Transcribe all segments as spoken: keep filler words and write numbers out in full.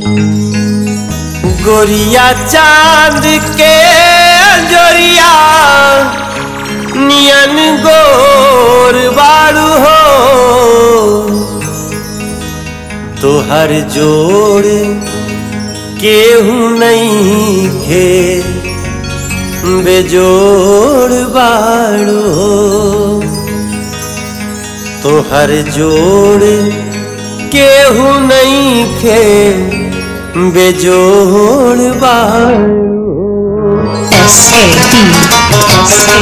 गोरिया चांद के अंजोरिया नियन गोर बारू हो तोहर जोड़ केहू नहीं खे बेजोड़ बारू हो तोहर जोड़ केहू नहीं खे बेजोड़ बारू S A D S A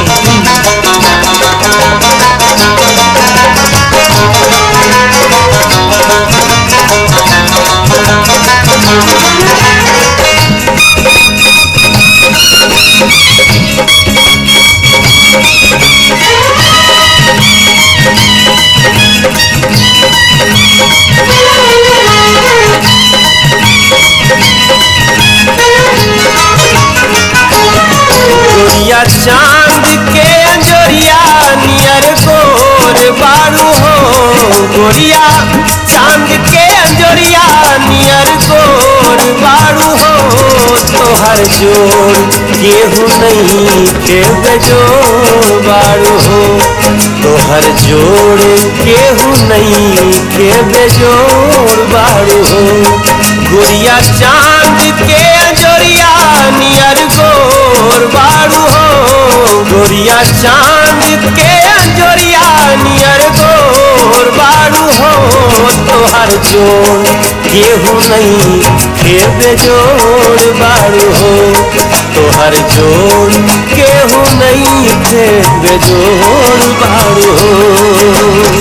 गोरिया चांद के अंजोरिया नियर गोर बारू हो गोरिया चांद के अंजोरिया नियर गोर बारू हो तोहर जोड़ केहू नहीं के बेजोड़ बारू हो तोहर जोड़ केहू नहीं के बेजोड़ बारू हो गोरिया चांद के अंजोरिया नियर गोर बारू हो गोरिया चांद के अंजोरिया नियर गोर बारू हो तोहर जोड़ केहू नहीं के बेजोड़ बारू हो तोहर जोड़ केहू नहीं के बेजोड़ बारू हो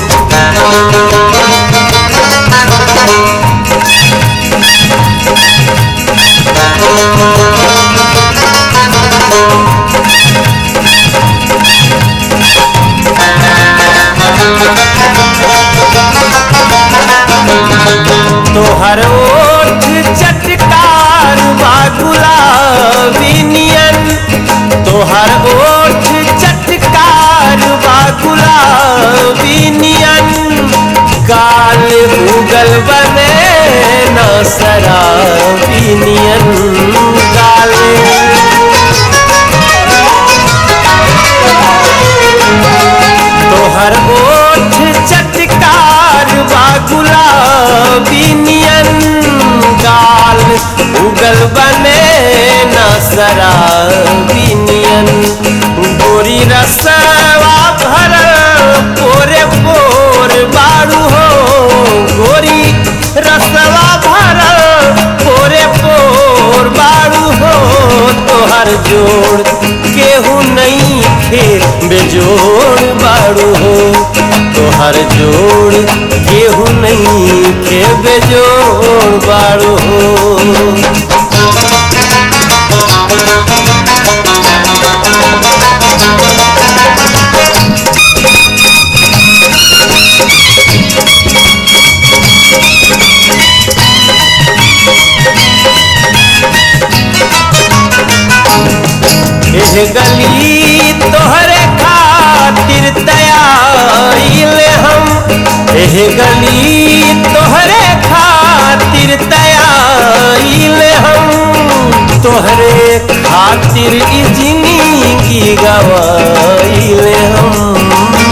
तोहर ओठ चटकार बा गुलाबी नियन तोहर ओठ चटकार बा गुलाबी नियन गाल उगल बने न शराबी नियन गाल तोहर ओठ चटकार बा गुलाबी नियन गाल उगल बने न शराबी नियन गोरी रसवा भरल पोरे पोर बारू हो गोरी रसवा भरल पोरे पोर बारू हो तोहर जोड़ केहू नहीं खे बेजोड़ बारू हो तोहर जोड़ केहू नहीं खे बेजोड़ बारू हो एह गली तोहरे खातिर तैयार हम एह गली तोहरे खातिर तैयार हम तोहरे खातिर ई जिंदगी गवाइल हम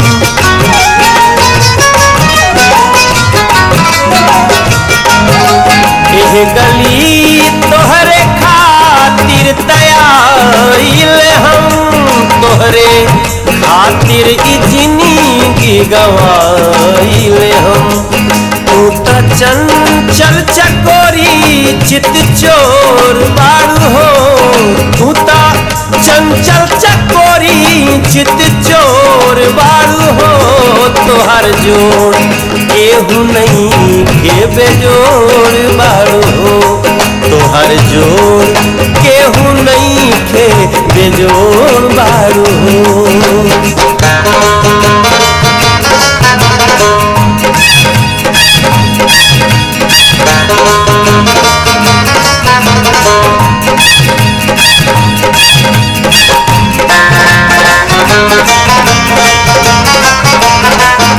एह गली तोहरे खातिर तैयार हम तोहरे खातिर ई जिंदगी गवाइल हम तू त चंचल चकोरी चित चोर बारू हो तू त चंचल चकोरी चित चोर बारू हो तोहर जोड़ केहू नहीं के बेजोड़ बारू हो तोहर जोड़ केहू नहीं के बेजोड़ बारू हो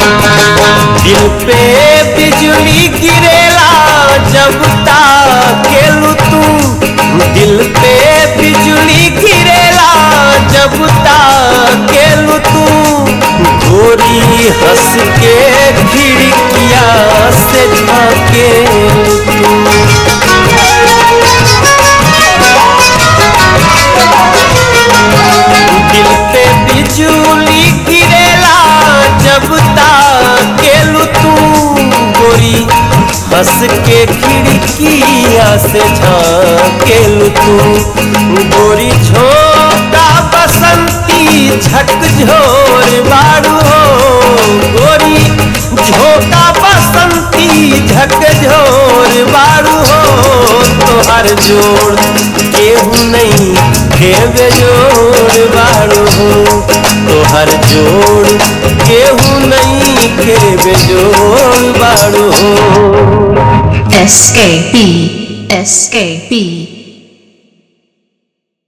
दिल पे बिजली गिरेला जब ताके के खिड़किया से झाँकेलू तू गोरी झोंका बसंती झकझोर बारू हो गोरी झोंका बसंती झकझोर बारू हो तोहर जोड़ केहू नहीं के बेजोड़ बारू हो तोहर जोड़ केहू नहीं के बेजोड़ बारू हो S A B S A B